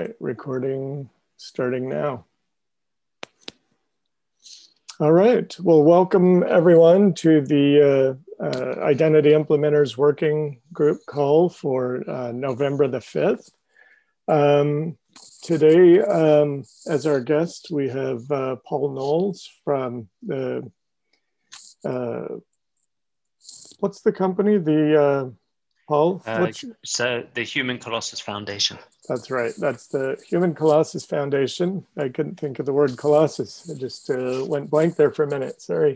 Recording starting now. All right, well, welcome everyone to the Identity Implementers Working Group call for November the 5th. Today, as our guest, we have Paul Knowles from the, what's the company? Paul? So the Human Colossus Foundation. That's right. That's the Human Colossus Foundation. I couldn't think of the word Colossus. I just went blank there for a minute. Sorry.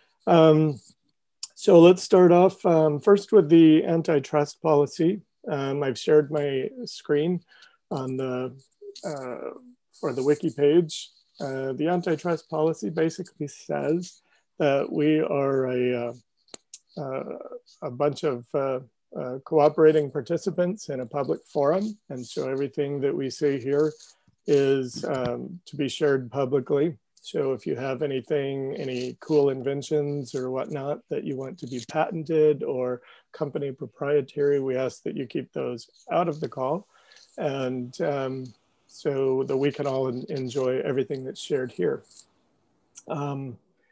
So let's start off first with the antitrust policy. I've shared my screen on the for the wiki page. The antitrust policy basically says that we are a bunch of cooperating participants in a public forum. And so everything that we say here is to be shared publicly. So if you have anything, any cool inventions or whatnot that you want to be patented or company proprietary, we ask that you keep those out of the call. And so that we can all enjoy everything that's shared here. On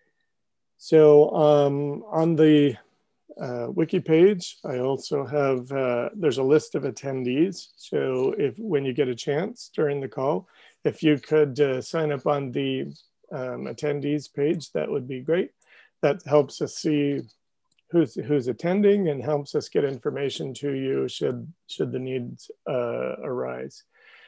the wiki page, I also have, there's a list of attendees. So when you get a chance during the call, if you could sign up on the attendees page, that would be great. That helps us see who's attending and helps us get information to you should the needs arise.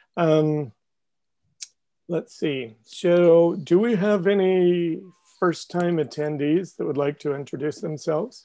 Let's see. So do we have any first-time attendees that would like to introduce themselves?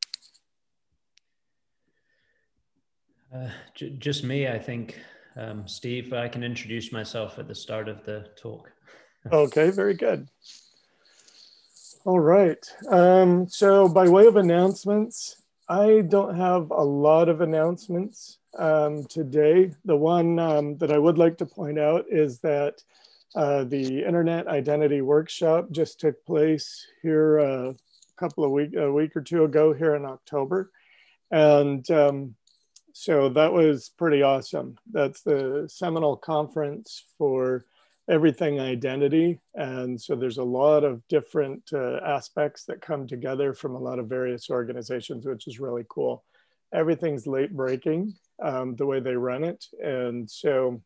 Just me, I think. Steve, I can introduce myself at the start of the talk. Okay, very good. All right. So by way of announcements, I don't have a lot of announcements today. The one that I would like to point out is that the Internet Identity Workshop just took place here a week or two ago here in October. And so that was pretty awesome. That's the seminal conference for everything identity. And so there's a lot of different aspects that come together from a lot of various organizations, which is really cool. Everything's late breaking, the way they run it. And so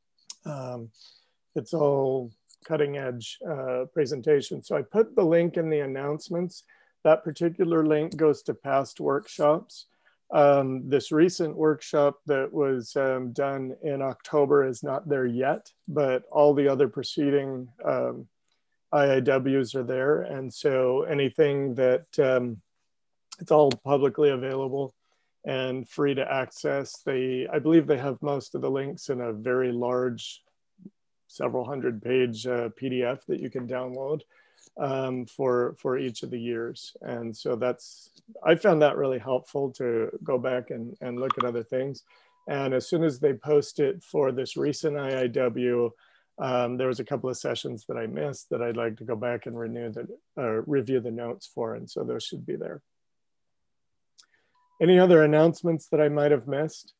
it's all cutting edge presentation. So I put the link in the announcements. That particular link goes to past workshops. This recent workshop that was done in October is not there yet, but all the other preceding IIWs are there. And so anything that it's all publicly available and free to access. I believe they have most of the links in a very large, several hundred page PDF that you can download for each of the years. And so I found that really helpful to go back and look at other things. And as soon as they post it for this recent IIW, there was a couple of sessions that I missed that I'd like to go back and review the notes for. And so those should be there. Any other announcements that I might have missed?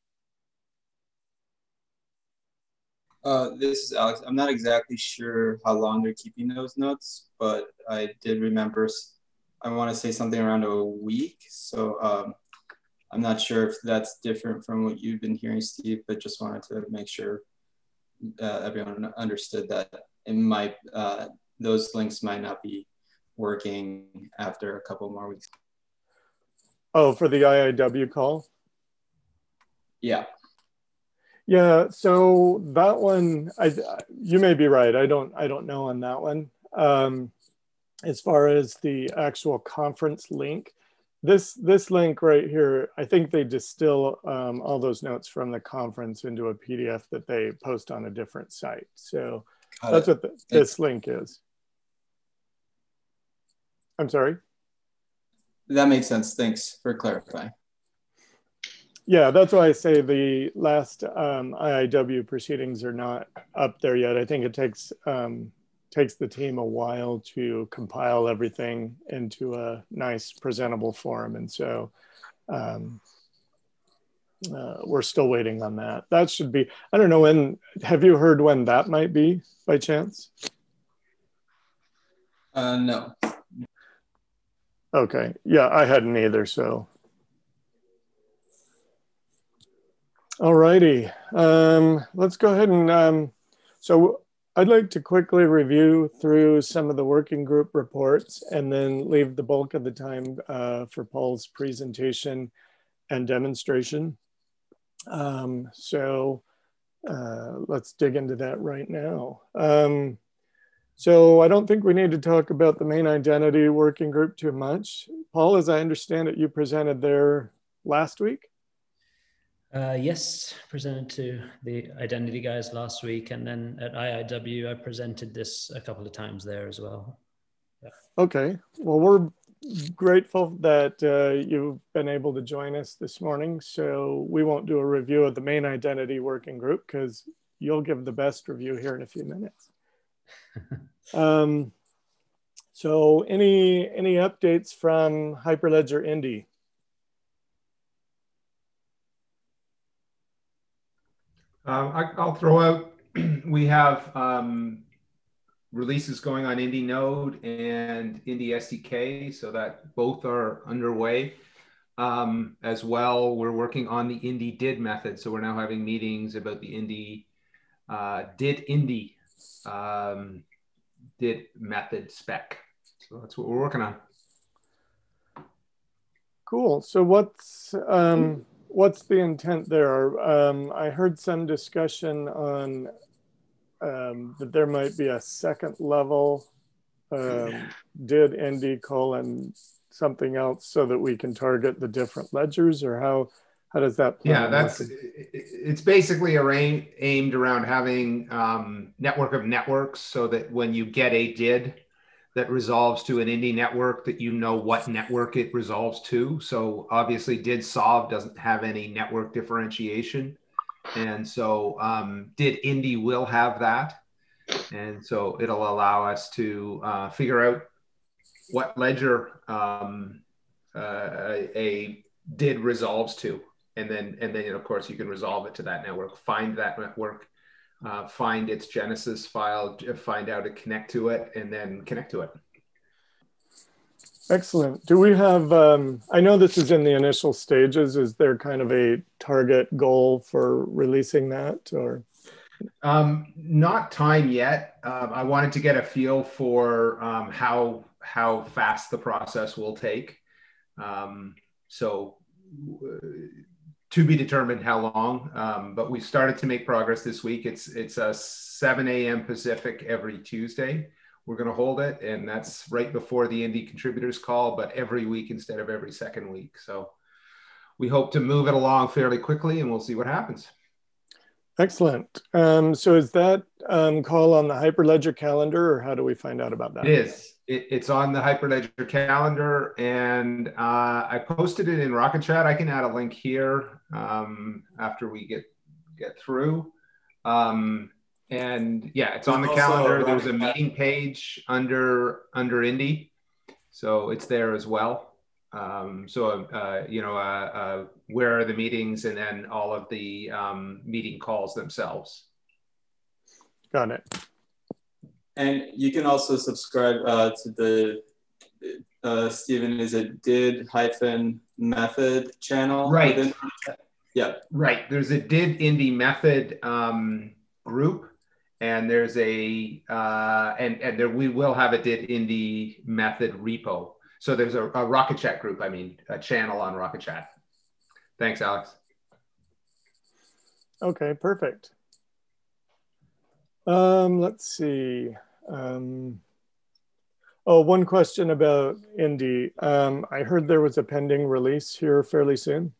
This is Alex. I'm not exactly sure how long they're keeping those notes, but I did remember, I want to say something around a week. So I'm not sure if that's different from what you've been hearing, Steve, but just wanted to make sure everyone understood that those links might not be working after a couple more weeks. Oh, for the IIW call? Yeah. Yeah, so that one, you may be right. I don't know on that one. As far as the actual conference link, this link right here, I think they distill all those notes from the conference into a PDF that they post on a different site. So that's what this link is. I'm sorry? That makes sense. Thanks for clarifying. Yeah, that's why I say the last IIW proceedings are not up there yet. I think it takes the team a while to compile everything into a nice presentable form. And so we're still waiting on that. That should be, I don't know when, have you heard when that might be by chance? No. Okay, yeah, I hadn't either, so. All righty, let's go ahead and, so I'd like to quickly review through some of the working group reports and then leave the bulk of the time for Paul's presentation and demonstration. So let's dig into that right now. So I don't think we need to talk about the main identity working group too much. Paul, as I understand it, you presented there last week? Yes, presented to the identity guys last week, and then at IIW, I presented this a couple of times there as well. Yeah. Okay, well, we're grateful that you've been able to join us this morning. So we won't do a review of the main identity working group because you'll give the best review here in a few minutes. So any updates from Hyperledger Indy? I'll throw out, we have releases going on Indy Node and Indy SDK, so that both are underway. As well, we're working on the Indy did method, so we're now having meetings about the Indy did method spec. So that's what we're working on. Cool. So what's the intent there? I heard some discussion on that there might be a second level did Indy : something else so that we can target the different ledgers, or how does that plan? Yeah, it's basically aimed around having network of networks, so that when you get a did that resolves to an Indy network, that you know what network it resolves to. So obviously did solve doesn't have any network differentiation. And so did Indy will have that. And so it'll allow us to figure out what ledger a did resolves to. And then of course you can resolve it to that network, find that network, find its Genesis file, find how to connect to it, and then connect to it. Excellent. Do we have, I know this is in the initial stages, is there kind of a target goal for releasing that, or? Not time yet. I wanted to get a feel for how fast the process will take. So to be determined how long, but we started to make progress this week. It's a 7 a.m. Pacific every Tuesday. We're going to hold it, and that's right before the Indy contributors call, but every week instead of every second week. So we hope to move it along fairly quickly, and we'll see what happens. Excellent. So is that call on the Hyperledger calendar, or how do we find out about that? It is. It's on the Hyperledger calendar, and I posted it in Rocket Chat. I can add a link here after we get through. And yeah, it's on the calendar. There's a meeting page under Indy, so it's there as well. Where are the meetings, and then all of the meeting calls themselves. Got it. And you can also subscribe to the Stephen, is it did-method channel? Right. Yeah. Right. There's a did Indy method group, and there's a and there we will have a did Indy method repo. So there's a Rocket Chat group. I mean, a channel on Rocket Chat. Thanks, Alex. Okay, perfect. Let's see. One question about Indy. I heard there was a pending release here fairly soon.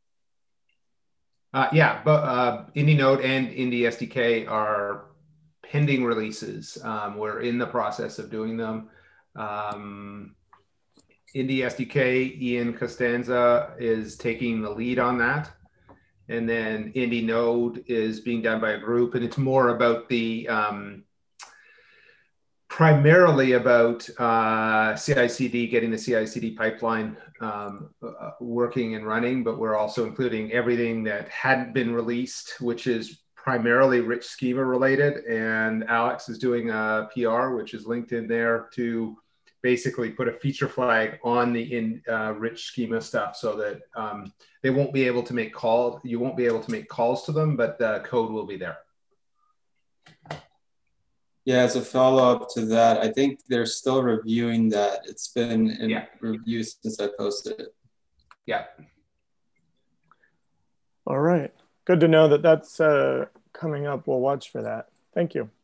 Yeah, but Indy Node and Indy SDK are pending releases. We're in the process of doing them. Indy SDK, Ian Costanza is taking the lead on that. And then Indy Node is being done by a group, and it's more about the primarily about CI/CD, getting the CI/CD pipeline working and running, but we're also including everything that hadn't been released, which is primarily rich schema related. And Alex is doing a PR, which is linked in there, to basically put a feature flag on the rich schema stuff, so that they won't be able to make calls. You won't be able to make calls to them, but the code will be there. Yeah, as a follow-up to that, I think they're still reviewing that. It's been in review since I posted it. Yeah. All right. Good to know that that's coming up. We'll watch for that. Thank you.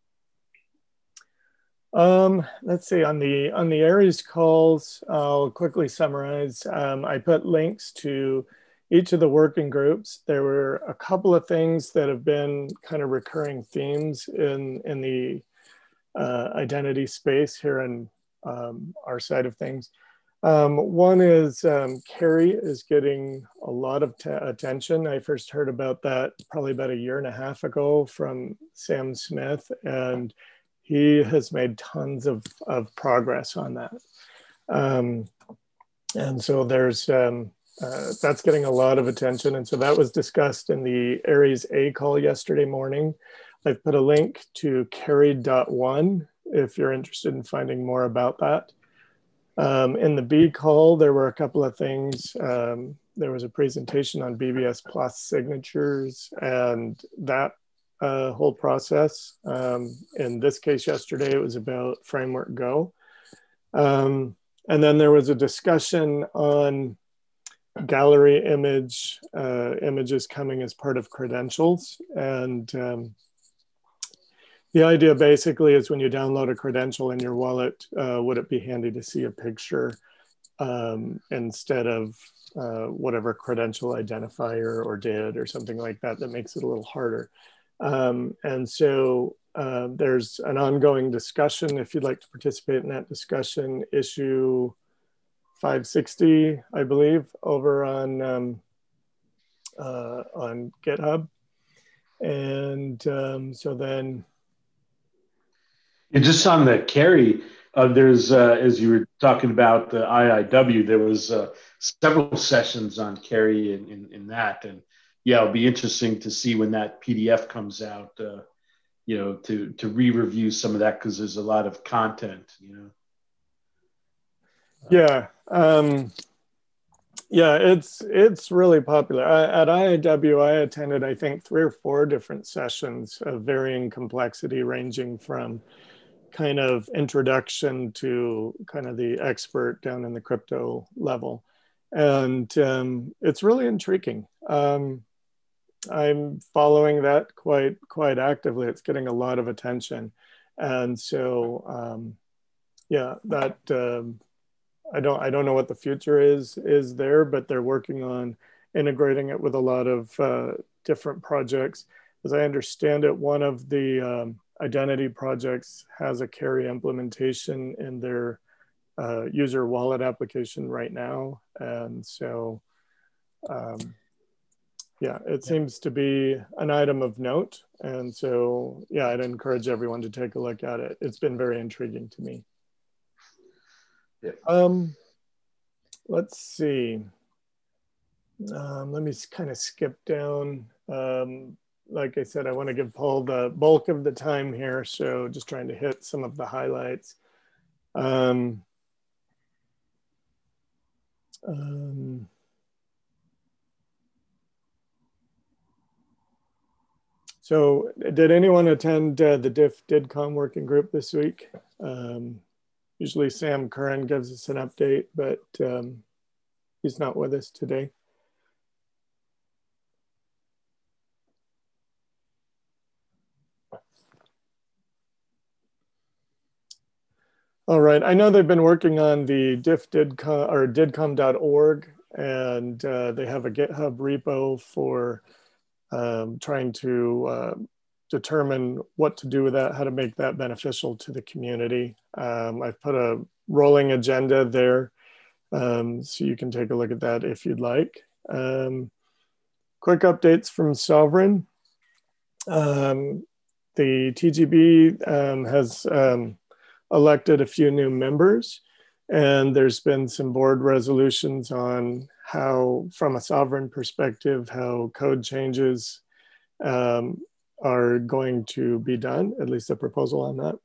Let's see, on the Aries calls, I'll quickly summarize. I put links to each of the working groups. There were a couple of things that have been kind of recurring themes in the identity space here in our side of things. One is Kerry is getting a lot of attention. I first heard about that probably about 1.5 years ago from Sam Smith, and he has made tons of progress on that. And so there's, that's getting a lot of attention. And so that was discussed in the Aries A call yesterday morning. I've put a link to Kerry.1 if you're interested in finding more about that. In the B call, there were a couple of things. There was a presentation on BBS Plus signatures and that whole process. In this case yesterday, it was about Framework Go. And then there was a discussion on gallery images coming as part of credentials. And the idea basically is when you download a credential in your wallet, would it be handy to see a picture instead of whatever credential identifier or DID or something like that, that makes it a little harder. And so there's an ongoing discussion. If you'd like to participate in that discussion, issue 560, I believe, over on GitHub. And so then. And just on the Kerry, there's, as you were talking about the IIW, there was several sessions on Kerry in that. And yeah, it'll be interesting to see when that PDF comes out, you know, to re-review some of that, because there's a lot of content, you know. Yeah. Yeah, it's really popular. At IIW, I attended, I think, 3 or 4 different sessions of varying complexity, ranging from kind of introduction to kind of the expert down in the crypto level. And it's really intriguing. I'm following that quite actively. It's getting a lot of attention. And so, yeah, that I don't know what the future is there, but they're working on integrating it with a lot of different projects. As I understand it, one of the identity projects has a Kerry implementation in their user wallet application right now. And so, yeah, it seems to be an item of note. And so, yeah, I'd encourage everyone to take a look at it. It's been very intriguing to me. Yeah. Let's see. Let me kind of skip down. Like I said, I want to give Paul the bulk of the time here, so just trying to hit some of the highlights. So did anyone attend the DIDCOM working group this week? Usually Sam Curran gives us an update, but he's not with us today. All right, I know they've been working on the DIDCOM or didcom.org, and they have a GitHub repo for trying to determine what to do with that, how to make that beneficial to the community. I've put a rolling agenda there, so you can take a look at that if you'd like. Quick updates from Sovereign. The TGB has elected a few new members, and there's been some board resolutions on how, from a sovereign perspective, how code changes are going to be done, at least a proposal on that.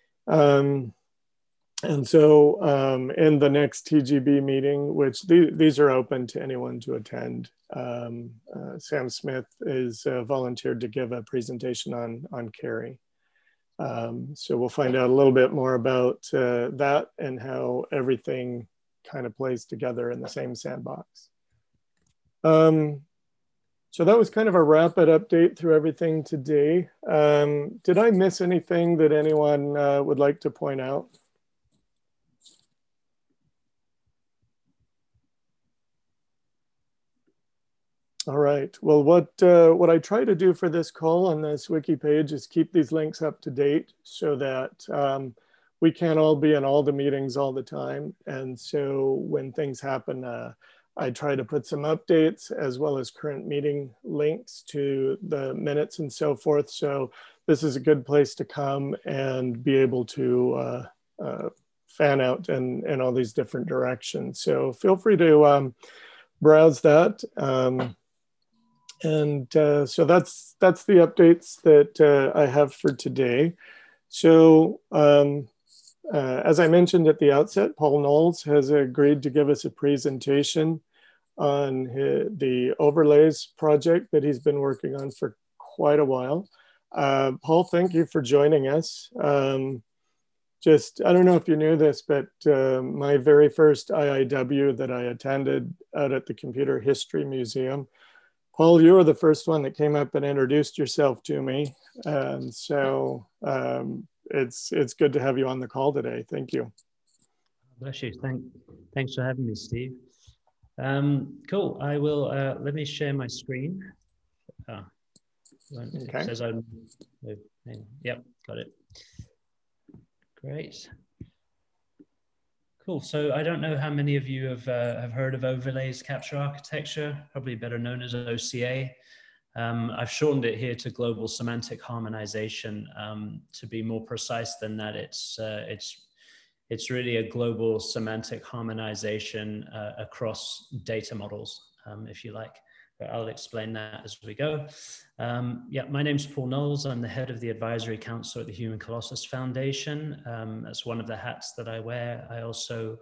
And so in the next TGB meeting, which these are open to anyone to attend, Sam Smith is volunteered to give a presentation on Kerry. So we'll find out a little bit more about that and how everything kind of plays together in the same sandbox. So that was kind of a rapid update through everything today. Did I miss anything that anyone would like to point out? All right. Well, what I try to do for this call on this wiki page is keep these links up to date so that we can't all be in all the meetings all the time. And so when things happen, I try to put some updates as well as current meeting links to the minutes and so forth. So this is a good place to come and be able to fan out in all these different directions. So feel free to browse that. So that's the updates that I have for today. So as I mentioned at the outset, Paul Knowles has agreed to give us a presentation on the overlays project that he's been working on for quite a while. Paul, thank you for joining us. I don't know if you knew this, but my very first IIW that I attended out at the Computer History Museum, Paul, you were the first one that came up and introduced yourself to me. And so it's good to have you on the call today. Thank you. Bless you. Thanks for having me, Steve. Cool. I will, let me share my screen. Okay. It says yep, got it. Great. Cool. So I don't know how many of you have heard of overlays capture architecture, probably better known as OCA. I've shortened it here to global semantic harmonization. To be more precise than that, it's really a global semantic harmonization across data models, if you like. But I'll explain that as we go. Yeah, my name's Paul Knowles. I'm the head of the Advisory Council at the Human Colossus Foundation. That's one of the hats that I wear. I also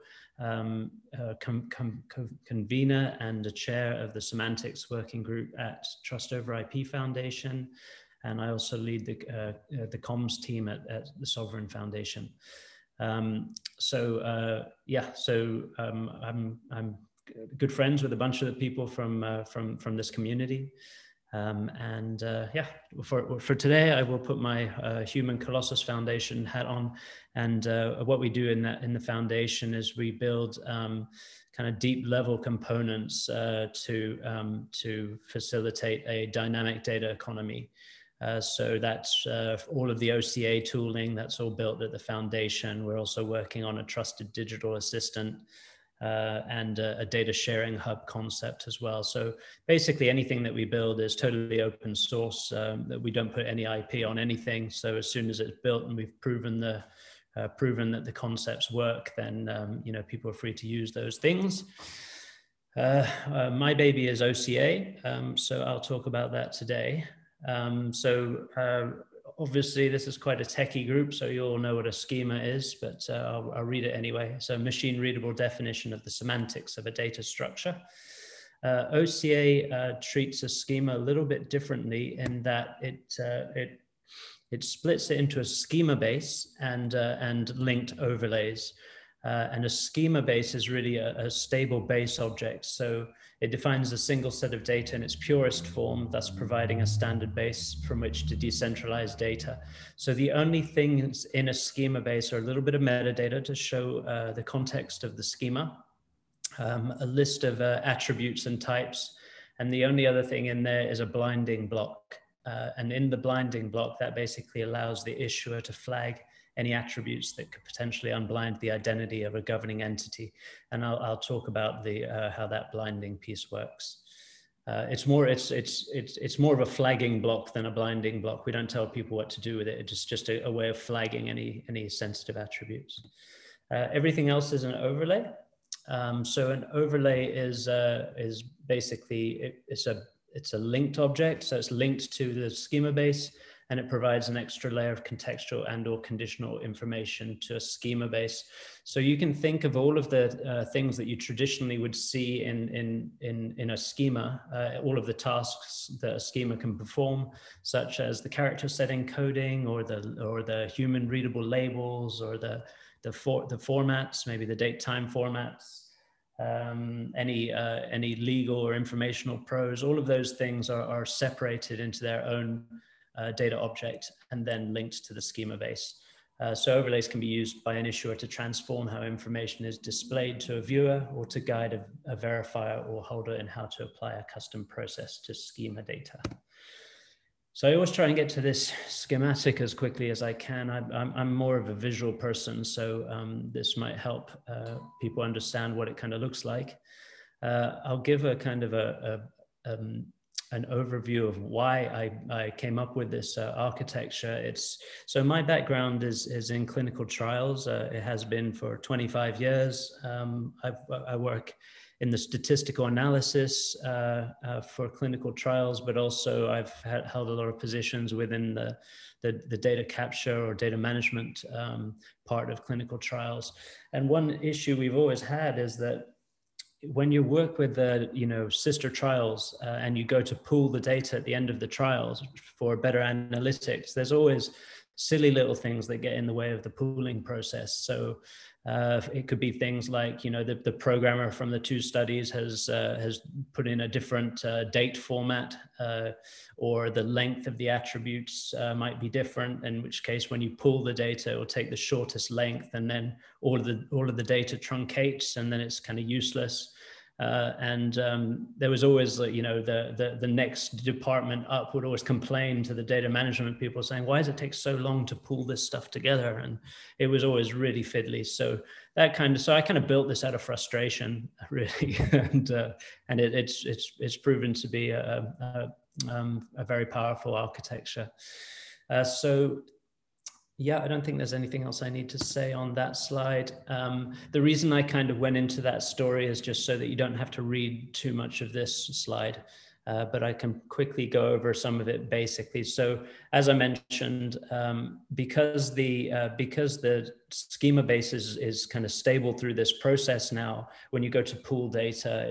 convener and a chair of the Semantics Working Group at Trust Over IP Foundation. And I also lead the comms team at the Sovereign Foundation. I'm good friends with a bunch of the people from this community. For today, I will put my Human Colossus Foundation hat on. And what we do in the foundation is we build kind of deep level components to facilitate a dynamic data economy. So that's all of the OCA tooling, that's all built at the foundation. We're also working on a trusted digital assistant and a data sharing hub concept as well. So basically anything that we build is totally open source, that we don't put any IP on anything. So as soon as it's built and we've proven that the concepts work, then people are free to use those things. My baby is OCA, so I'll talk about that today. Obviously, this is quite a techie group, so you all know what a schema is, but I'll read it anyway. So machine-readable definition of the semantics of a data structure. OCA treats a schema a little bit differently in that it splits it into a schema base and linked overlays. And a schema base is really a stable base object. So it defines a single set of data in its purest form, thus providing a standard base from which to decentralize data. So the only things in a schema base are a little bit of metadata to show the context of the schema, a list of attributes and types, and the only other thing in there is a blinding block. And in the blinding block, that basically allows the issuer to flag any attributes that could potentially unblind the identity of a governing entity. And I'll talk about how that blinding piece works. It's more of a flagging block than a blinding block. We don't tell people what to do with it. It's just a way of flagging any sensitive attributes. Everything else is an overlay. So an overlay is basically it's a linked object. So it's linked to the schema base, and it provides an extra layer of contextual and/or conditional information to a schema base. So you can think of all of the things that you traditionally would see in a schema, all of the tasks that a schema can perform, such as the character set encoding, or the human readable labels, or the formats, maybe the date-time formats, any legal or informational prose. All of those things are separated into their own data object and then linked to the schema base. So overlays can be used by an issuer to transform how information is displayed to a viewer, or to guide a verifier or holder in how to apply a custom process to schema data. So I always try and get to this schematic as quickly as I can. I'm more of a visual person, so this might help people understand what it kind of looks like. I'll give a kind of an overview of why I came up with this architecture. So my background is in clinical trials. It has been for 25 years. I work in the statistical analysis for clinical trials, but also I've held a lot of positions within the data capture or data management part of clinical trials. And one issue we've always had is that when you work with the sister trials and you go to pool the data at the end of the trials for better analytics, there's always silly little things that get in the way of the pooling process. So it could be things like, the programmer from the two studies has put in a different date format, or the length of the attributes might be different, in which case when you pool the data, it will take the shortest length, and then all of the data truncates, and then it's kind of useless. There was always, the next department up would always complain to the data management people saying, why does it take so long to pull this stuff together? And it was always really fiddly. So I kind of built this out of frustration, really. and it's proven to be a very powerful architecture. Yeah, I don't think there's anything else I need to say on that slide. The reason I kind of went into that story is just so that you don't have to read too much of this slide, but I can quickly go over some of it basically. So as I mentioned, because the schema base is kind of stable through this process now, when you go to pool data,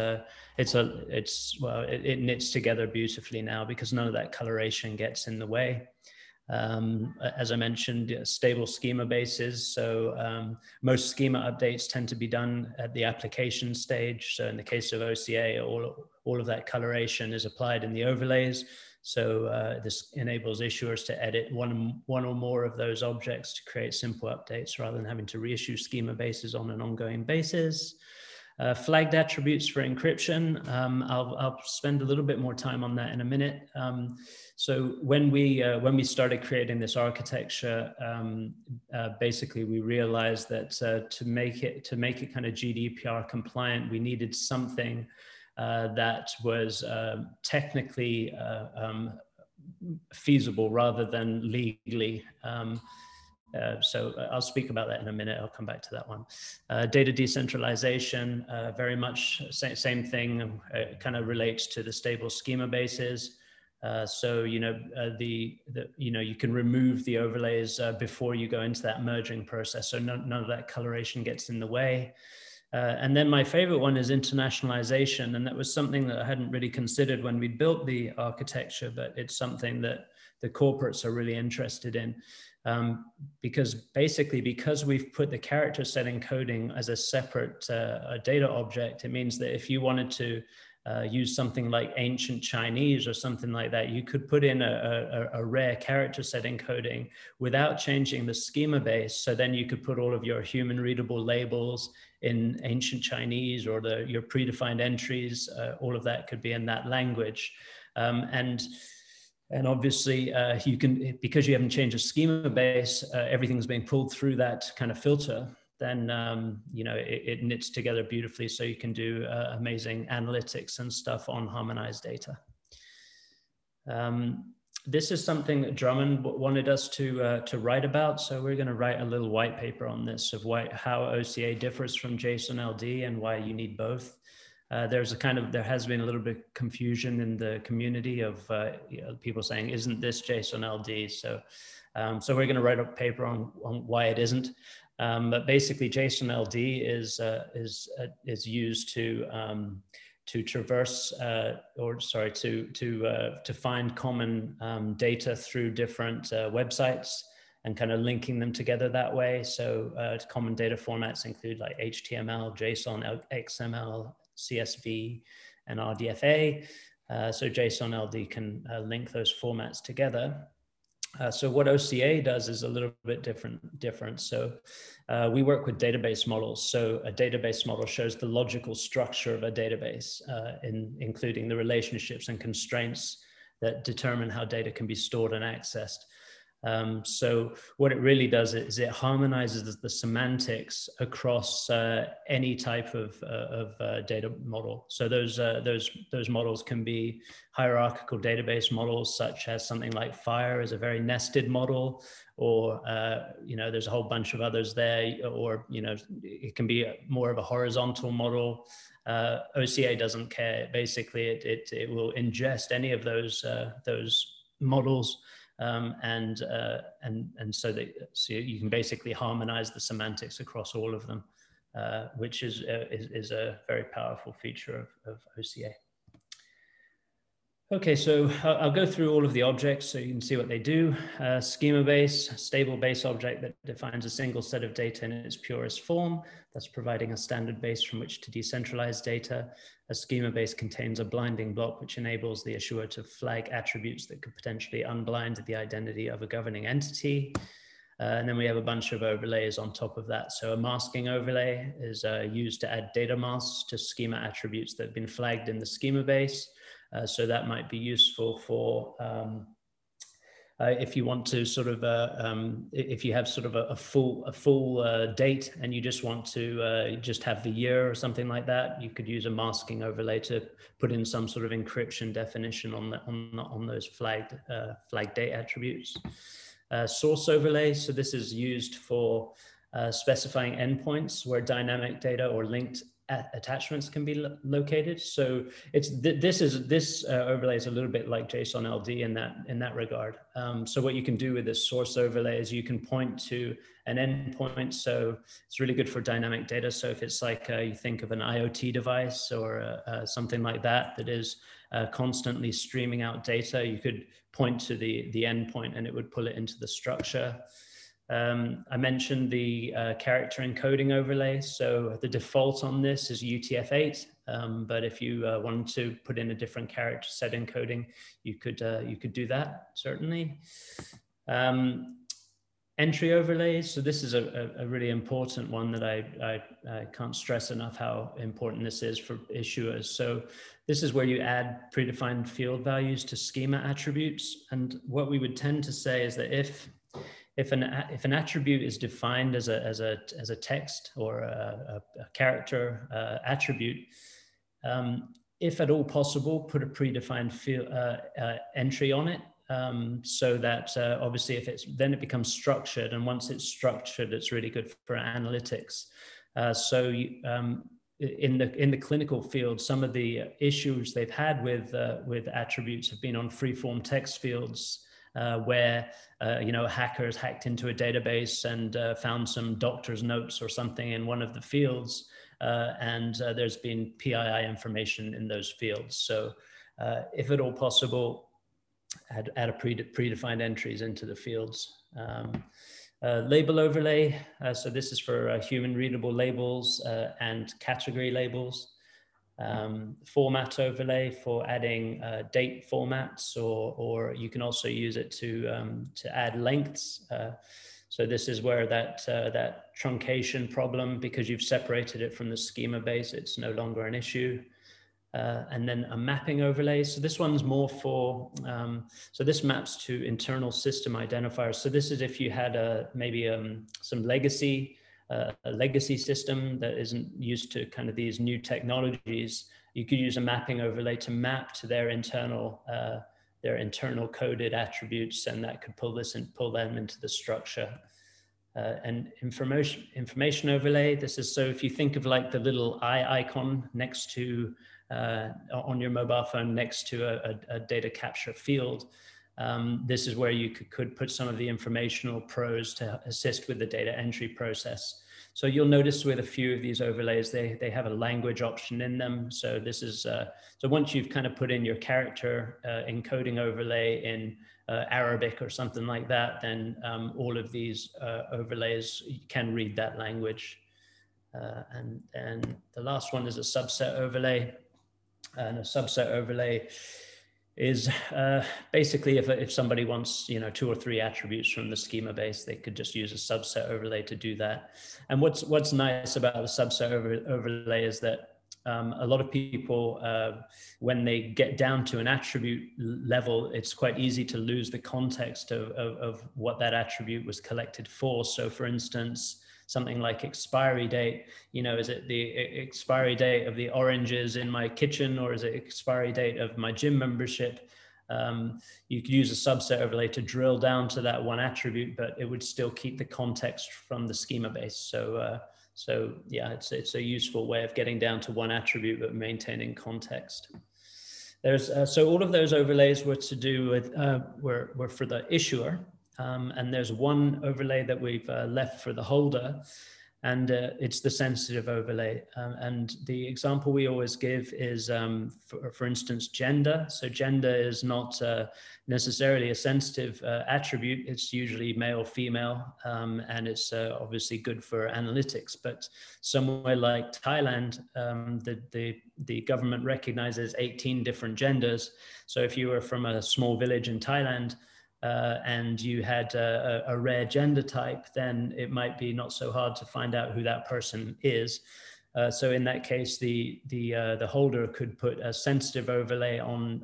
it knits together beautifully now, because none of that coloration gets in the way. As I mentioned, stable schema bases. So most schema updates tend to be done at the application stage. So in the case of OCA, all of that coloration is applied in the overlays. So this enables issuers to edit one or more of those objects to create simple updates, rather than having to reissue schema bases on an ongoing basis. Flagged attributes for encryption. I'll spend a little bit more time on that in a minute. So when we started creating this architecture, basically we realized that to make it kind of GDPR compliant, we needed something that was technically feasible rather than legally. So I'll speak about that in a minute. I'll come back to that one. Data decentralization, very much same thing. Kind of relates to the stable schema bases. So you can remove the overlays before you go into that merging process. So none of that coloration gets in the way. And then my favorite one is internationalization, and that was something that I hadn't really considered when we built the architecture, but it's something that the corporates are really interested in. Because we've put the character set encoding as a separate data object, it means that if you wanted to use something like ancient Chinese or something like that, you could put in a rare character set encoding without changing the schema base. So then you could put all of your human readable labels in ancient Chinese, or your predefined entries, all of that could be in that language. And obviously you can, because you haven't changed the schema base, everything's being pulled through that kind of filter. then it knits together beautifully, so you can do amazing analytics and stuff on harmonized data. This is something that Drummond wanted us to write about, so we're going to write a little white paper on this of how OCA differs from JSON-LD and why you need both. There has been a little bit of confusion in the community of people saying, isn't this JSON-LD? So we're going to write a paper on why it isn't. But basically, JSON-LD is used to traverse to find common data through different websites and kind of linking them together that way. So common data formats include like HTML, JSON, XML, CSV, and RDFA. So JSON-LD can link those formats together. So what OCA does is a little bit different. So we work with database models. So a database model shows the logical structure of a database, including the relationships and constraints that determine how data can be stored and accessed. So what it really does is it harmonizes the semantics across any type of data model. So those models can be hierarchical database models, such as something like FHIR is a very nested model, or there's a whole bunch of others there, or it can be more of a horizontal model. OCA doesn't care. Basically, it will ingest any of those models. And so you can basically harmonize the semantics across all of them, which is a very powerful feature of OCA. Okay, so I'll go through all of the objects so you can see what they do. Schema base, stable base object that defines a single set of data in its purest form. That's providing a standard base from which to decentralize data. A schema base contains a blinding block which enables the issuer to flag attributes that could potentially unblind the identity of a governing entity. And then we have a bunch of overlays on top of that. So a masking overlay is used to add data masks to schema attributes that have been flagged in the schema base. So that might be useful for if you want to sort of if you have sort of a full date and you just want to just have the year or something like that, you could use a masking overlay to put in some sort of encryption definition on those flagged date attributes. Source overlay. So this is used for specifying endpoints where dynamic data or linked attachments can be located. So this overlay is a little bit like JSON-LD in that regard. So what you can do with this source overlay is you can point to an endpoint. So it's really good for dynamic data. So if it's like you think of an IoT device or something like that is constantly streaming out data, you could point to the endpoint and it would pull it into the structure. I mentioned the character encoding overlay. So the default on this is UTF-8, but if you wanted to put in a different character set encoding, you could do that, certainly. Entry overlays. So this is a really important one that I can't stress enough how important this is for issuers. So this is where you add predefined field values to schema attributes. And what we would tend to say is that if an attribute is defined as a text or a character attribute, if at all possible, put a predefined field entry on it, so that obviously then it becomes structured, and once it's structured, it's really good for analytics. In the clinical field, some of the issues they've had with attributes have been on free-form text fields. Where hackers hacked into a database and found some doctor's notes or something in one of the fields, and there's been PII information in those fields. So if at all possible, add a predefined entries into the fields. Label overlay, so this is for human readable labels and category labels. Format overlay for adding date formats, or you can also use it to add lengths. So this is where that truncation problem, because you've separated it from the schema base, it's no longer an issue. And then a mapping overlay. So this one's more for, so this maps to internal system identifiers. So this is if you had maybe some legacy a legacy system that isn't used to kind of these new technologies, you could use a mapping overlay to map to their internal coded attributes, and that could pull them into the structure. And information overlay, this is, so if you think of like the little eye icon next to, on your mobile phone next to a data capture field, this is where you could put some of the informational prose to assist with the data entry process. So you'll notice with a few of these overlays, they have a language option in them. So this is, so once you've kind of put in your character encoding overlay in Arabic or something like that, then all of these overlays can read that language. And the last one is a subset overlay. And a subset overlay is basically if somebody wants, you know, 2 or 3 attributes from the schema base, they could just use a subset overlay to do that. And what's nice about the subset overlay is that a lot of people, when they get down to an attribute level, it's quite easy to lose the context of what that attribute was collected for. So for instance, something like expiry date, you know, is it the expiry date of the oranges in my kitchen, or is it expiry date of my gym membership? You could use a subset overlay to drill down to that one attribute, but it would still keep the context from the schema base. So yeah, it's a useful way of getting down to one attribute, but maintaining context. There's, so all of those overlays were to do with, were for the issuer. And there's one overlay that we've left for the holder, and it's the sensitive overlay. And the example we always give is, for instance, gender. So gender is not necessarily a sensitive attribute. It's usually male, female, and it's obviously good for analytics. But somewhere like Thailand, the government recognizes 18 different genders. So if you were from a small village in Thailand, and you had a rare gender type, then it might be not so hard to find out who that person is. So in that case, the holder could put a sensitive overlay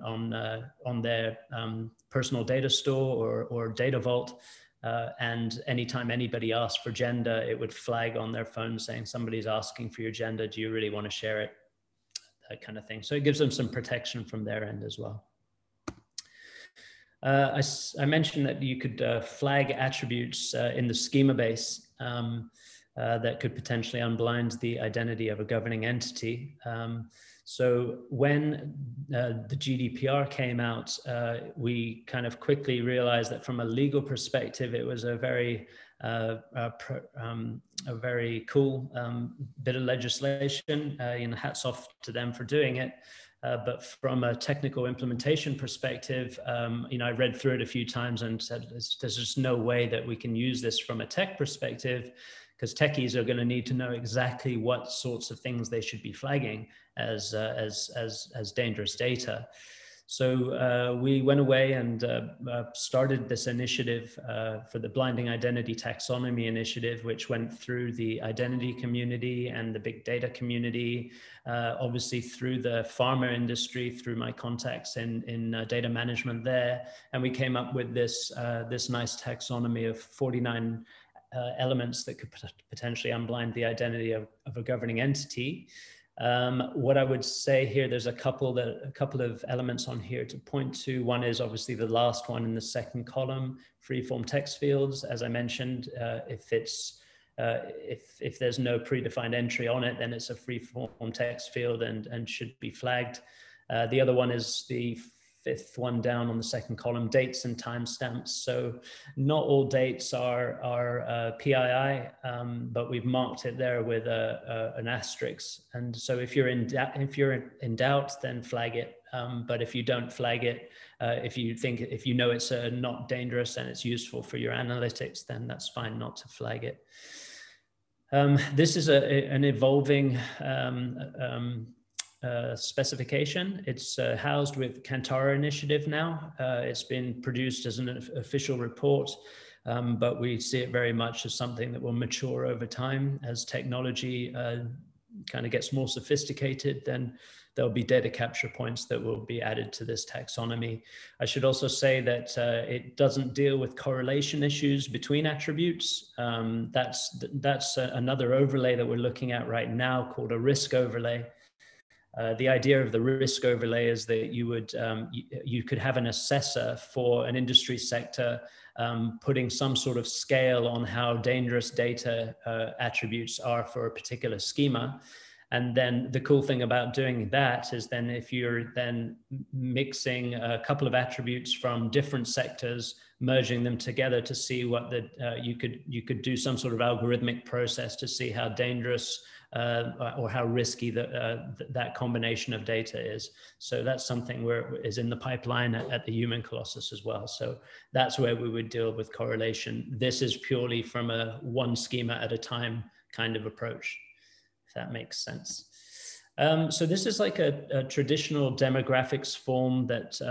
on their personal data store or data vault, and anytime anybody asked for gender, it would flag on their phone saying somebody's asking for your gender. Do you really want to share it? That kind of thing. So it gives them some protection from their end as well. I mentioned that you could flag attributes in the schema base that could potentially unblind the identity of a governing entity. So when the GDPR came out, we kind of quickly realized that from a legal perspective, it was a very cool bit of legislation. You know, hats off to them for doing it. But from a technical implementation perspective, you know, I read through it a few times and said, there's just no way that we can use this from a tech perspective, because techies are going to need to know exactly what sorts of things they should be flagging as dangerous data. So we went away and started this initiative for the Blinding Identity Taxonomy Initiative, which went through the identity community and the big data community, obviously through the pharma industry, through my contacts in data management there. And we came up with this, this nice taxonomy of 49 elements that could potentially unblind the identity of a governing entity. What I would say here, there's a couple of elements on here to point to. One is obviously the last one in the second column, free-form text fields. As I mentioned, if there's no predefined entry on it, then it's a free-form text field and should be flagged. The other one is the fifth one down on the second column, dates and timestamps. So not all dates are PII, but we've marked it there with an asterisk. And so if you're in doubt, then flag it. But if you don't flag it, if you know it's not dangerous and it's useful for your analytics, then that's fine not to flag it. This is an evolving specification. It's housed with Kantara Initiative now. It's been produced as an official report, but we see it very much as something that will mature over time as technology kind of gets more sophisticated, then there'll be data capture points that will be added to this taxonomy. I should also say that it doesn't deal with correlation issues between attributes. That's another overlay that we're looking at right now called a risk overlay. The idea of the risk overlay is that you could have an assessor for an industry sector putting some sort of scale on how dangerous data attributes are for a particular schema. And then the cool thing about doing that is then if you're then mixing a couple of attributes from different sectors, merging them together to see what you could do some sort of algorithmic process to see how dangerous or how risky that combination of data is. So that's something where is in the pipeline at the Human Colossus as well. So that's where we would deal with correlation. This is purely from a one schema at a time kind of approach, if that makes sense. So this is like a traditional demographics form that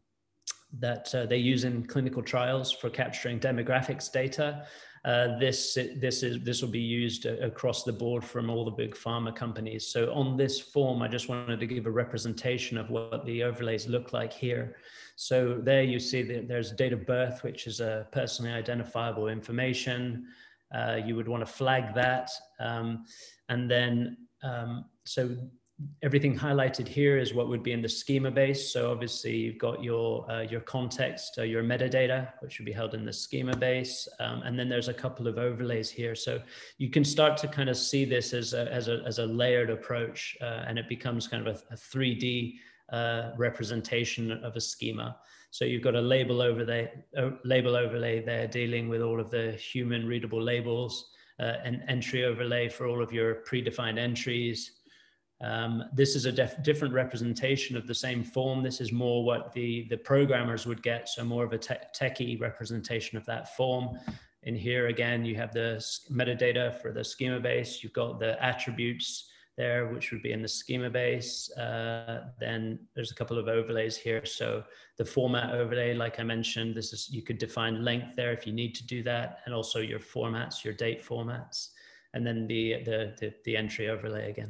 they use in clinical trials for capturing demographics data. This will be used across the board from all the big pharma companies. So on this form, I just wanted to give a representation of what the overlays look like here. So there you see that there's date of birth, which is a personally identifiable information. You would want to flag that. And then, so everything highlighted here is what would be in the schema base. So obviously you've got your context, your metadata, which would be held in the schema base. And then there's a couple of overlays here. So you can start to kind of see this as a layered approach, and it becomes kind of a 3D representation of a schema. So you've got a label overlay there dealing with all of the human readable labels, an entry overlay for all of your predefined entries. This is a different representation of the same form. This is more what the programmers would get, so more of a techie representation of that form. In here, again, you have the metadata for the schema base. You've got the attributes there, which would be in the schema base. Then there's a couple of overlays here. So the format overlay, like I mentioned, you could define length there if you need to do that, and also your formats, your date formats, and then the entry overlay again.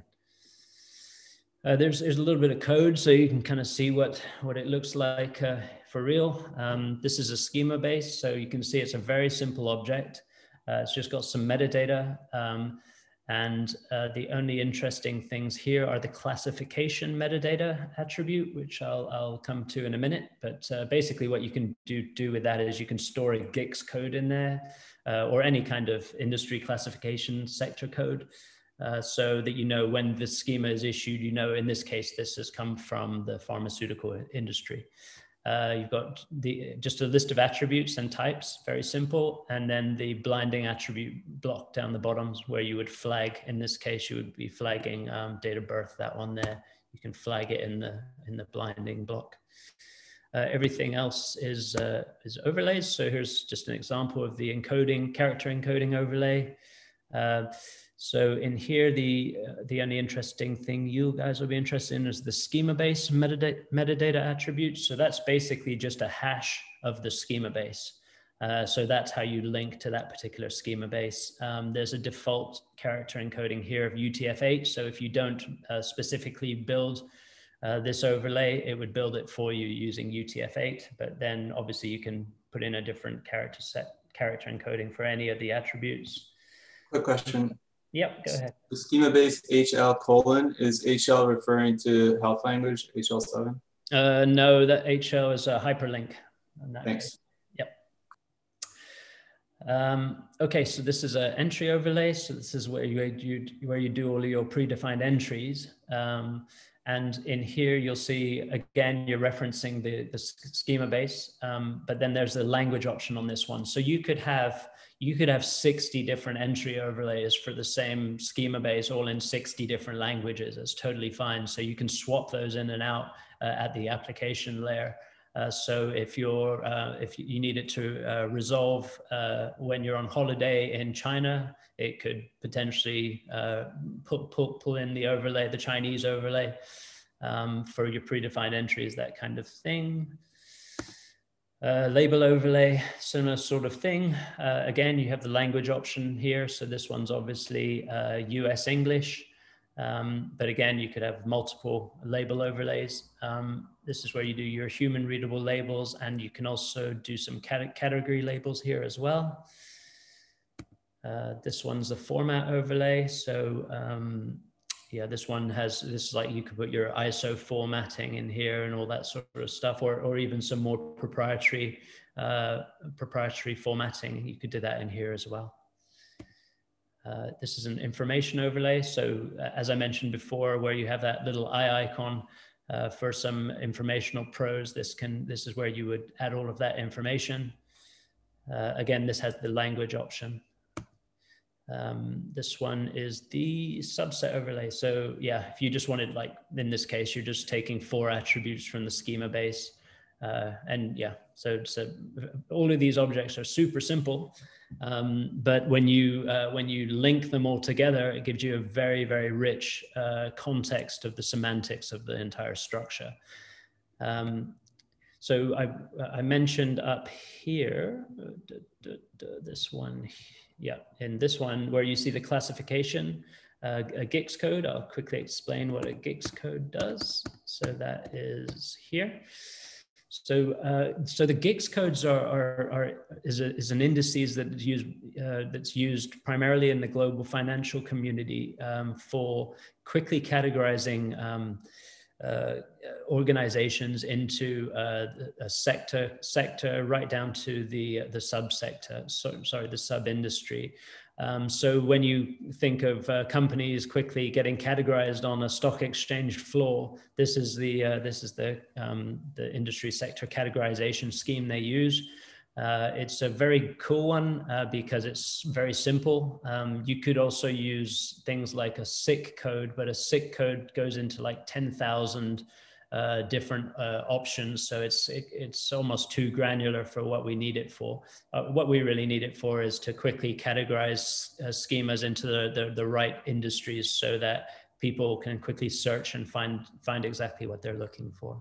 There's a little bit of code, so you can kind of see what it looks like for real. This is a schema base, so you can see it's a very simple object. It's just got some metadata. And the only interesting things here are the classification metadata attribute, which I'll come to in a minute. But basically what you can do with that is you can store a GICS code in there, or any kind of industry classification sector code. So that you know when the schema is issued, you know, in this case, this has come from the pharmaceutical industry. You've got just a list of attributes and types, very simple. And then the blinding attribute block down the bottoms where you would flag, in this case, you would be flagging date of birth, that one there. You can flag it in the blinding block. Everything else is overlays. So here's just an example of the character encoding overlay. So in here, the only interesting thing you guys will be interested in is the schema-based metadata attributes. So that's basically just a hash of the schema base. So that's how you link to that particular schema base. There's a default character encoding here of UTF-8. So if you don't specifically build this overlay, it would build it for you using UTF-8. But then obviously you can put in a different character encoding for any of the attributes. Quick question. Yep, go ahead. The schema-based HL : is HL referring to health language, HL7? No, that HL is a hyperlink. Thanks. Yep. Okay, so this is an entry overlay. So this is where you do all of your predefined entries. And in here, you'll see, again, you're referencing the schema base, but then there's a language option on this one. So you could have 60 different entry overlays for the same schema base, all in 60 different languages. It's totally fine. So you can swap those in and out at the application layer. So if you need it to resolve when you're on holiday in China, it could potentially pull in the overlay, the Chinese overlay for your predefined entries, that kind of thing. Label overlay, similar sort of thing. Again, you have the language option here. So this one's obviously US English. But again, you could have multiple label overlays. This is where you do your human readable labels, and you can also do some category labels here as well. This one's the format overlay. So yeah, this one has, this is like you could put your ISO formatting in here and all that sort of stuff, or even some more proprietary formatting. You could do that in here as well. This is an information overlay. So as I mentioned before, where you have that little eye icon for some informational prose, this is where you would add all of that information. Again, this has the language option. This one is the subset overlay. So yeah, if you just wanted, like in this case, you're just taking 4 attributes from the schema base. And yeah, so all of these objects are super simple. But when you link them all together, it gives you a very, very rich context of the semantics of the entire structure. So I mentioned up here, this one, yeah, in this one where you see the classification, a GICS code. I'll quickly explain what a GICS code does. So that is here. So the GICS codes is an indices that is used that's used primarily in the global financial community for quickly categorizing organizations into a sector right down to the subsector. Sorry, the sub-industry. So when you think of companies quickly getting categorized on a stock exchange floor, this is the industry sector categorization scheme they use. It's a very cool one because it's very simple. You could also use things like a SIC code, but a SIC code goes into like 10,000 different options. So it's almost too granular for what we need it for. What we really need it for is to quickly categorize schemas into the right industries so that people can quickly search and find exactly what they're looking for.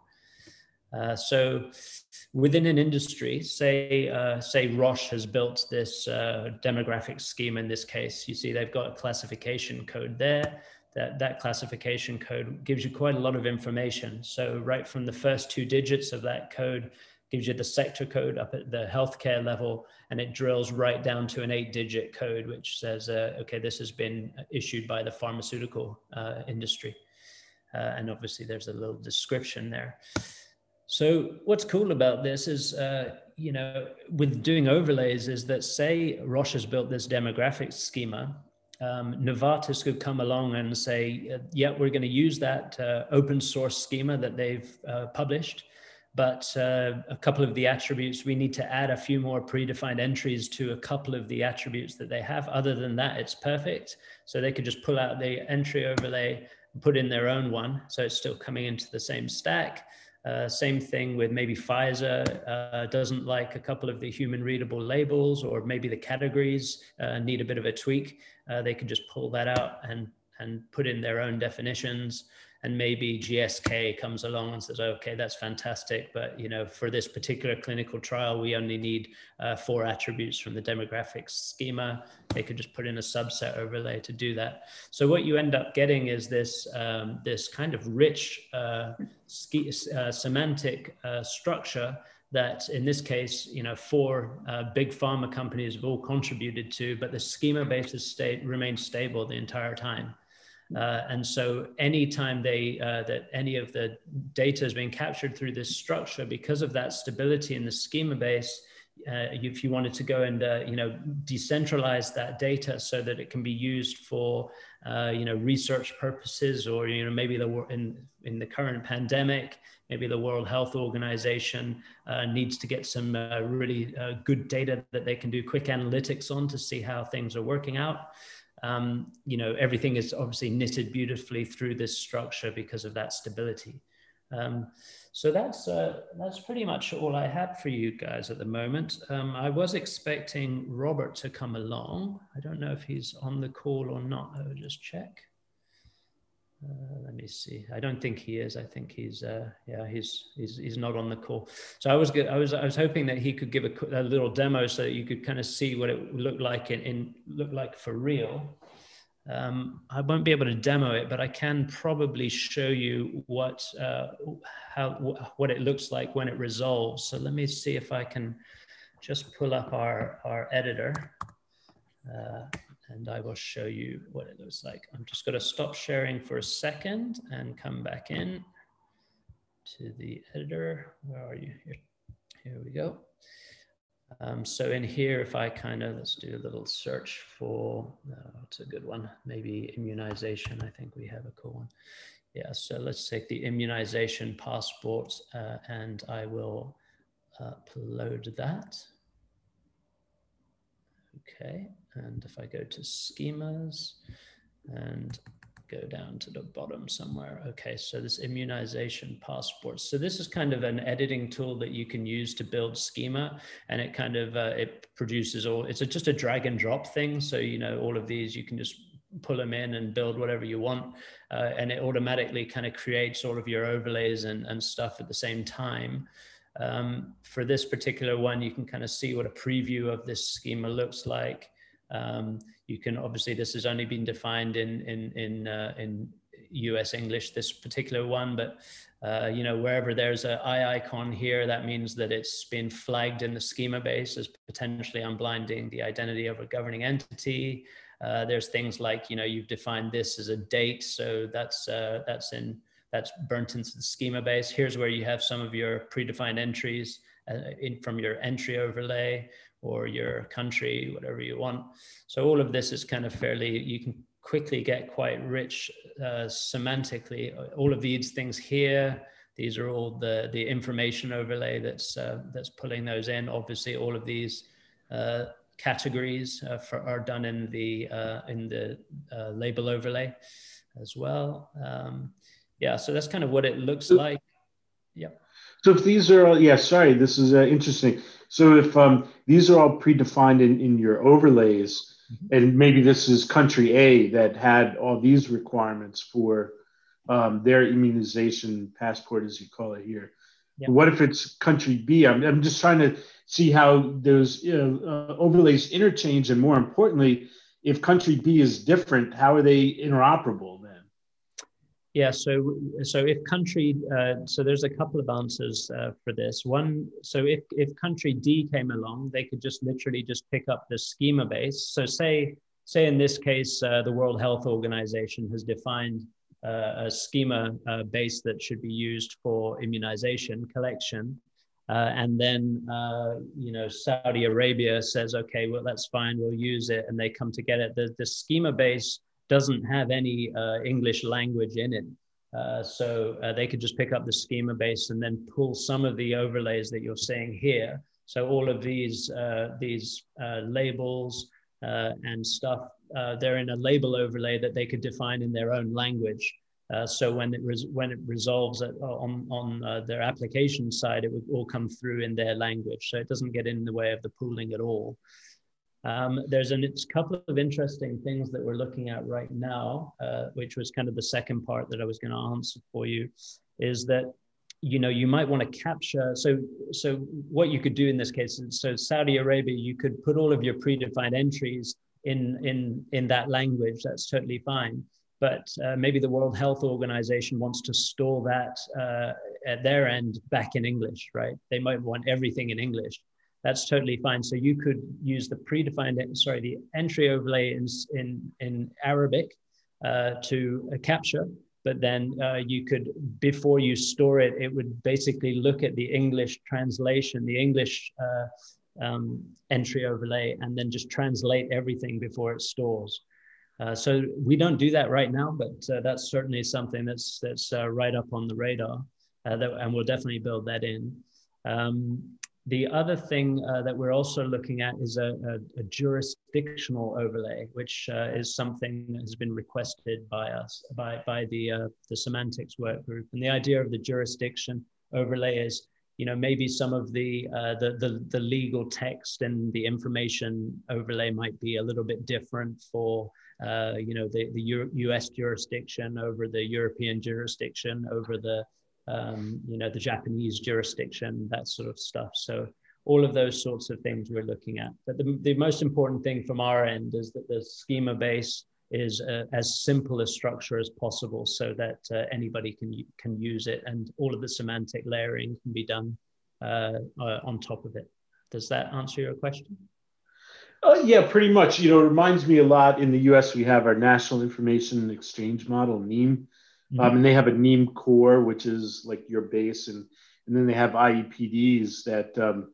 So within an industry, say Roche has built this demographic scheme. In this case, you see they've got a classification code there. That classification code gives you quite a lot of information. So right from the first 2 digits of that code gives you the sector code up at the healthcare level, and it drills right down to an 8-digit code, which says, okay, this has been issued by the pharmaceutical industry. And obviously there's a little description there. So what's cool about this is, you know, with doing overlays is that, say Roche has built this demographic schema, Novartis could come along and say, yeah, we're going to use that open source schema that they've published, but a couple of the attributes, we need to add a few more predefined entries to a couple of the attributes that they have. Other than that, it's perfect. So they could just pull out the entry overlay and put in their own one. So it's still coming into the same stack. Same thing with maybe Pfizer doesn't like a couple of the human readable labels, or maybe the categories need a bit of a tweak. They can just pull that out and put in their own definitions. And maybe GSK comes along and says, okay, that's fantastic, but you know, for this particular clinical trial, we only need 4 attributes from the demographic schema. They could just put in a subset overlay to do that. So what you end up getting is this, this kind of rich semantic structure that in this case, you know, 4 big pharma companies have all contributed to, but the schema basis remains stable the entire time. And so anytime that any of the data is being captured through this structure, because of that stability in the schema base, if you wanted to go and you know, decentralize that data so that it can be used for you know, research purposes, or you know, maybe in the current pandemic, maybe the World Health Organization needs to get some really good data that they can do quick analytics on to see how things are working out. You know, everything is obviously knitted beautifully through this structure because of that stability. So that's pretty much all I had for you guys at the moment. I was expecting Robert to come along. I don't know if he's on the call or not. I'll just check. Let me see. I don't think he is. I think he's yeah, he's not on the call. So I was hoping that he could give a little demo so that you could kind of see what it would look like look like for real. I won't be able to demo it, but I can probably show you what it looks like when it resolves. So let me see if I can just pull up our editor, and I will show you what it looks like. I'm just going to stop sharing for a second and come back in to the editor. Where are you? Here we go. So in here, if I let's do a little search for, it's a good one, maybe immunization. I think we have a cool one. Yeah, so let's take the immunization passport, and I will upload that. Okay, and if I go to schemas and go down to the bottom somewhere. Okay, so this immunization passport. So this is kind of an editing tool that you can use to build schema, and it kind of, it produces it's just a drag and drop thing. So, you know, all of these, you can just pull them in and build whatever you want. And it automatically kind of creates all of your overlays and stuff at the same time. For this particular one, you can kind of see what a preview of this schema looks like. You can obviously, this has only been defined in US English, this particular one, but you know, wherever there's an eye icon here, that means that it's been flagged in the schema base as potentially unblinding the identity of a governing entity. There's things like, you know, you've defined this as a date, so that's burnt into the schema base. Here's where you have some of your predefined entries from your entry overlay or your country, whatever you want. So all of this is kind of fairly, you can quickly get quite rich semantically. All of these things here, these are all the information overlay that's pulling those in. Obviously, all of these categories are done in the label overlay as well. Yeah, so that's kind of what it looks like. Yeah. So if these are all, yeah, sorry, this is interesting. So if these are all predefined in your overlays, and maybe this is country A that had all these requirements for their immunization passport, as you call it here. Yeah. What if it's country B? I'm just trying to see how those overlays interchange, and more importantly, if country B is different, how are they interoperable then? Yeah, so if country, so there's a couple of answers for this. One, so if country D came along, they could just literally just pick up the schema base. So say in this case, the World Health Organization has defined a schema base that should be used for immunization collection. And then, you know, Saudi Arabia says, okay, well, that's fine, we'll use it. And they come to get it. The schema base doesn't have any English language in it. So they could just pick up the schema base and then pull some of the overlays that you're seeing here. So all of these labels and stuff, they're in a label overlay that they could define in their own language. So when it resolves on their application side, it would all come through in their language. So it doesn't get in the way of the pooling at all. There's a couple of interesting things that we're looking at right now, which was kind of the second part that I was going to answer for you, is that, you know, you might want to capture, so what you could do in this case, so Saudi Arabia, you could put all of your predefined entries in that language, that's totally fine. But maybe the World Health Organization wants to store that at their end back in English, right? They might want everything in English. That's totally fine. So you could use the the entry overlay in Arabic to capture, but then you could, before you store it, it would basically look at the English translation, the English entry overlay, and then just translate everything before it stores. So we don't do that right now, but that's certainly something that's right up on the radar, and we'll definitely build that in. The other thing that we're also looking at is a jurisdictional overlay, which is something that has been requested by us, by the semantics work group. And the idea of the jurisdiction overlay is, you know, maybe some of the legal text and the information overlay might be a little bit different for, you know, the US jurisdiction over the European jurisdiction over the you know, the Japanese jurisdiction, that sort of stuff. So all of those sorts of things we're looking at. But the most important thing from our end is that the schema base is as simple a structure as possible so that anybody can use it, and all of the semantic layering can be done on top of it. Does that answer your question? Yeah, pretty much. It reminds me a lot. In the US, we have our National Information Exchange Model, NIEM, and they have a NIEM core, which is like your base, and then they have IEPDs that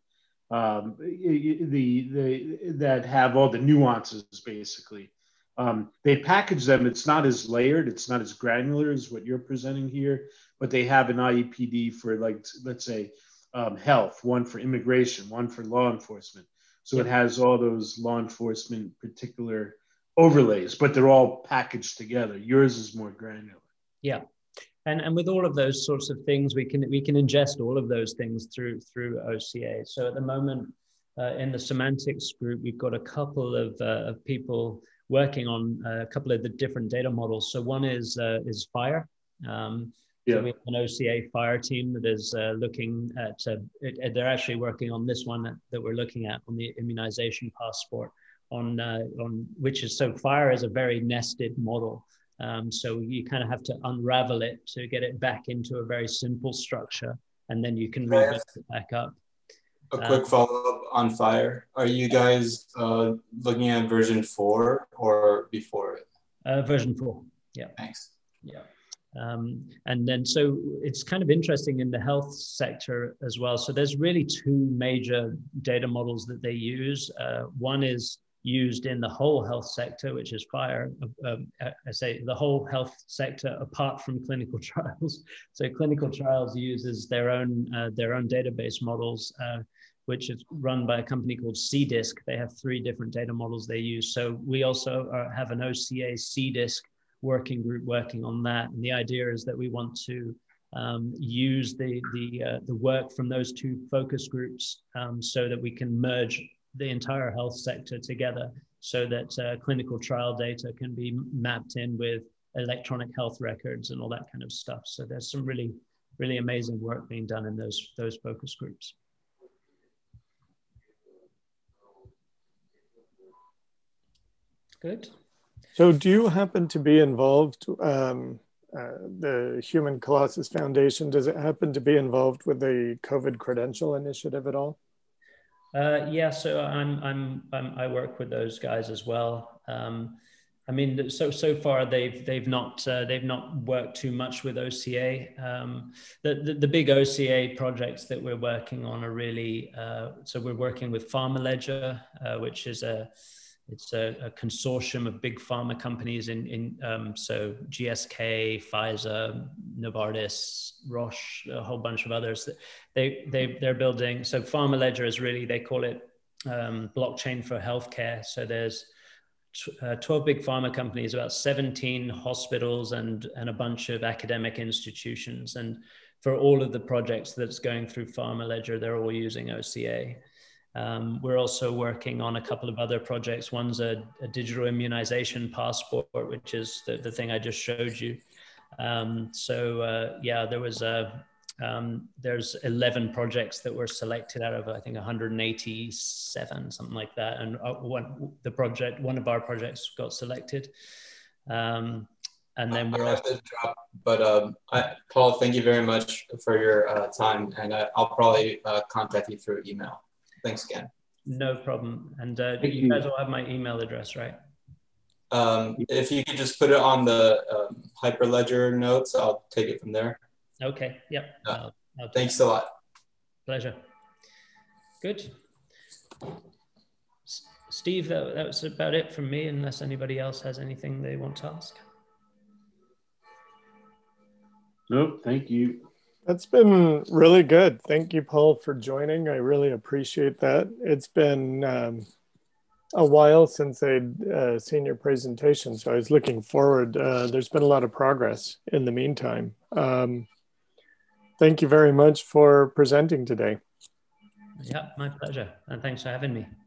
that have all the nuances, basically. They package them. It's not as layered. It's not as granular as what you're presenting here, but they have an IEPD for, like, let's say, health, one for immigration, one for law enforcement. So it has all those law enforcement particular overlays, but they're all packaged together. Yours is more granular. Yeah. And with all of those sorts of things, we can ingest all of those things through OCA. So at the moment, in the semantics group, we've got a couple of people working on a couple of the different data models. So one is FHIR. So we have an OCA FHIR team that is looking at, they're actually working on this one that we're looking at, on the immunization passport, on which is, so FHIR is a very nested model. So you kind of have to unravel it to get it back into a very simple structure, and then you can rebuild it back up. A quick follow-up on FHIR. Are you guys looking at version 4 or before it? Version 4, yeah. Thanks. Yeah. And then, so it's kind of interesting in the health sector as well. So there's really two major data models that they use. One is used in the whole health sector, which is FHIR. I say the whole health sector apart from clinical trials. So clinical trials uses their own database models, which is run by a company called CDISC. They have 3 different data models they use. So we also have an OCA CDISC working group working on that. And the idea is that we want to use the work from those 2 focus groups so that we can merge the entire health sector together, so that clinical trial data can be mapped in with electronic health records and all that kind of stuff. So there's some really, really amazing work being done in those focus groups. Good. So do you happen to be involved, the Human Colossus Foundation, does it happen to be involved with the COVID credential initiative at all? Yeah, so I work with those guys as well. I mean, so far they've not worked too much with OCA. The big OCA projects that we're working on are really, so we're working with PharmaLedger, which is a consortium of big pharma companies so GSK, Pfizer, Novartis, Roche, a whole bunch of others. They're building. So PharmaLedger is really, they call it blockchain for healthcare. So there's 12 big pharma companies, about 17 hospitals, and a bunch of academic institutions. And for all of the projects that's going through PharmaLedger, they're all using OCA. We're also working on a couple of other projects. One's a digital immunization passport, which is the thing I just showed you. Yeah, there's 11 projects that were selected out of, I think, 187, something like that. And one of our projects got selected. And then we're also... But Paul, thank you very much for your time. And I'll probably contact you through email. Thanks again. No problem. And you guys all have my email address, right? If you could just put it on the Hyperledger notes, I'll take it from there. Okay. Yep. Thanks a lot. Pleasure. Good. Steve, that was about it from me, unless anybody else has anything they want to ask. Nope. Thank you. That's been really good. Thank you, Paul, for joining. I really appreciate that. It's been a while since I'd seen your presentation, so I was looking forward. There's been a lot of progress in the meantime. Thank you very much for presenting today. Yeah, my pleasure. And thanks for having me.